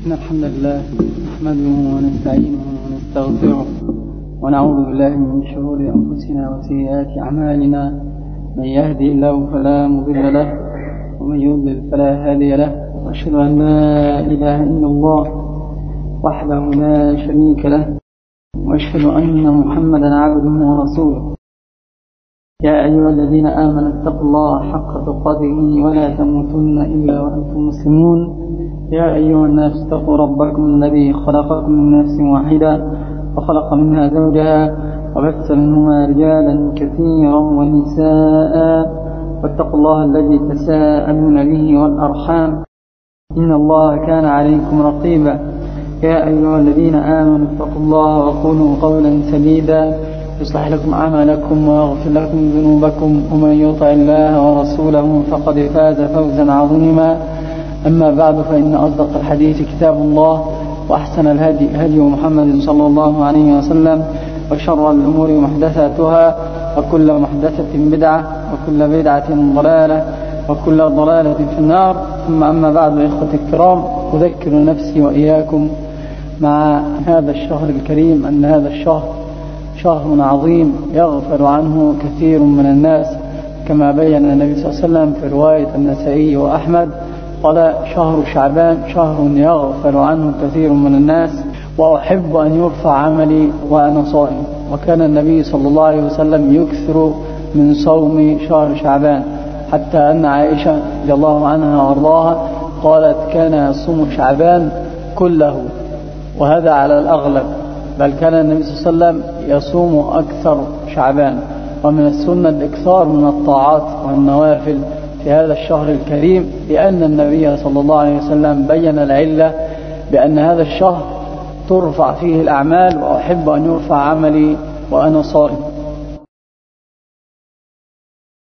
إن الحمد لله نحمده ونستعينه ونستغفره ونعوذ بالله من شرور أنفسنا وسيئات أعمالنا. من يهدي الله فلا مضل له ومن يضلل فلا هادي له، وأشهد أن لا إله إلا الله وحده لا شريك له، وأشهد أن محمدا عبده ورسوله. يا أيها الذين آمنوا اتقوا الله حق تقاته ولا تموتن إلا وأنتم مسلمون. يا أيها الناس اتقوا ربكم الذي خلقكم من نفس واحدة وخلق منها زوجها وبث منهما رجالا كثيرا ونساء، واتقوا الله الذي تساءلون به والأرحام إن الله كان عليكم رقيبا. يا أيها الذين آمنوا اتقوا الله وقولوا قولا سديدا يصلح لكم أعمالكم ويغفر لكم ذنوبكم، ومن يطع الله ورسوله فقد فاز فوزا عظيما. أما بعد، فإن أصدق الحديث كتاب الله، وأحسن الهدي هدي محمد صلى الله عليه وسلم، وشر الأمور محدثاتها، وكل محدثة بدعة، وكل بدعة ضلالة، وكل ضلالة في النار. ثم أما بعد، إخوتي الكرام، أذكر نفسي وإياكم مع هذا الشهر الكريم أن هذا الشهر شهر عظيم يغفل عنه كثير من الناس، كما بين النبي صلى الله عليه وسلم في رواية النسائي وأحمد، قال: شهر شعبان شهر يغفل عنه كثير من الناس، وأحب أن يرفع عملي وأنا صائم. وكان النبي صلى الله عليه وسلم يكثر من صوم شهر شعبان، حتى أن عائشة رضي الله عنها وارضاها قالت: كان يصوم شعبان كله، وهذا على الأغلب، بل كان النبي صلى الله عليه وسلم يصوم أكثر شعبان. ومن السنة الإكثار من الطاعات والنوافل في هذا الشهر الكريم، لأن النبي صلى الله عليه وسلم بين العلة بأن هذا الشهر ترفع فيه الأعمال، وأحب أن يرفع عملي وأنا صائم.